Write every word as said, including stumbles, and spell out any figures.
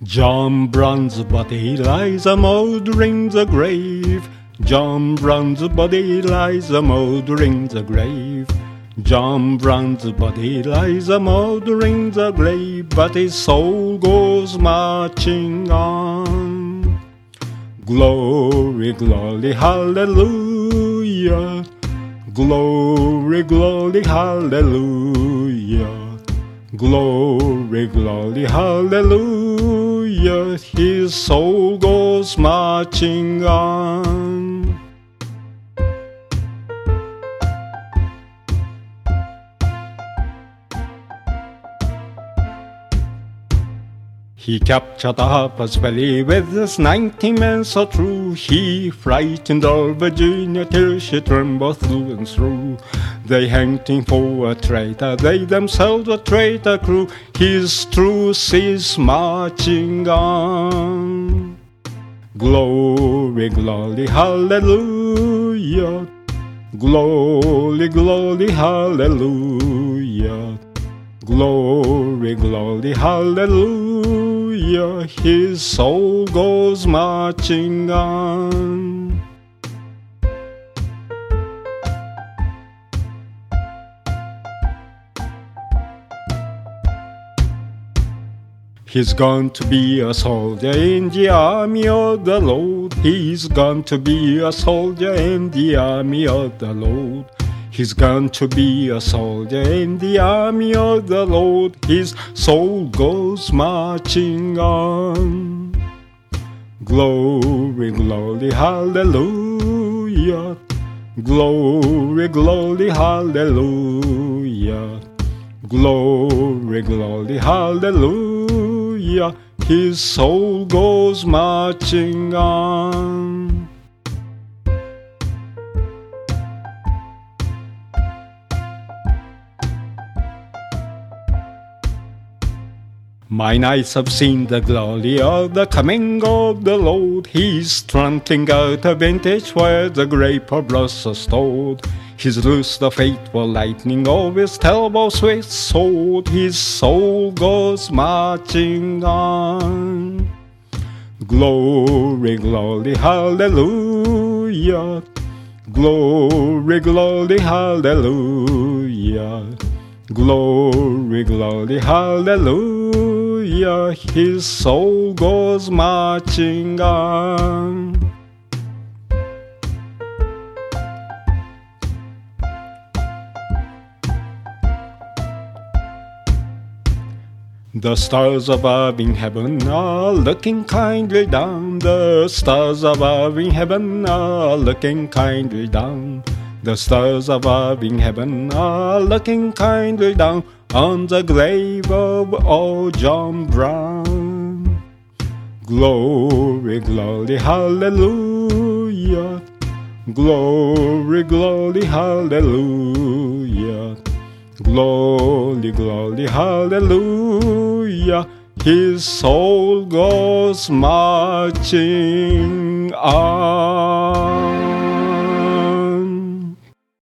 John Brown's body lies a mouldering the grave. John Brown's body lies a mouldering the grave. John Brown's body lies a mouldering the grave, but his soul goes marching on. Glory, glory, hallelujah. Glory, glory, hallelujah. Glory, glory, hallelujah. His soul goes marching on. He captured Harper's Ferry with his ninety men so true. He frightened all Virginia till she trembled through and through. They hanged him for a traitor, they themselves a traitor crew. His truce is marching on. Glory, glory, hallelujah. Glory, glory, hallelujah. Glory, glory, hallelujah. His soul goes marching on. He's gone to be a soldier in the army of the Lord. He's gone to be a soldier in the army of the Lord. He's gone to be a soldier in the army of the Lord. His soul goes marching on. Glory, glory, hallelujah. Glory, glory, hallelujah. Glory, glory, hallelujah. His soul goes marching on. Mine eyes have seen the glory of the coming of the Lord. He's trampling out a vintage where the grape of blossoms stored. He's loosed the fateful lightning of his terrible swift sword. His soul goes marching on. Glory, glory, hallelujah. Glory, glory, hallelujah. Glory, glory, hallelujah. His soul goes marching on. The stars above in heaven are looking kindly down. The stars above in heaven are looking kindly down. The stars above in heaven are looking kindly down on the grave of old John Brown. Glory, glory, hallelujah. Glory, glory, hallelujah. Glory, glory, hallelujah. His soul goes marching on.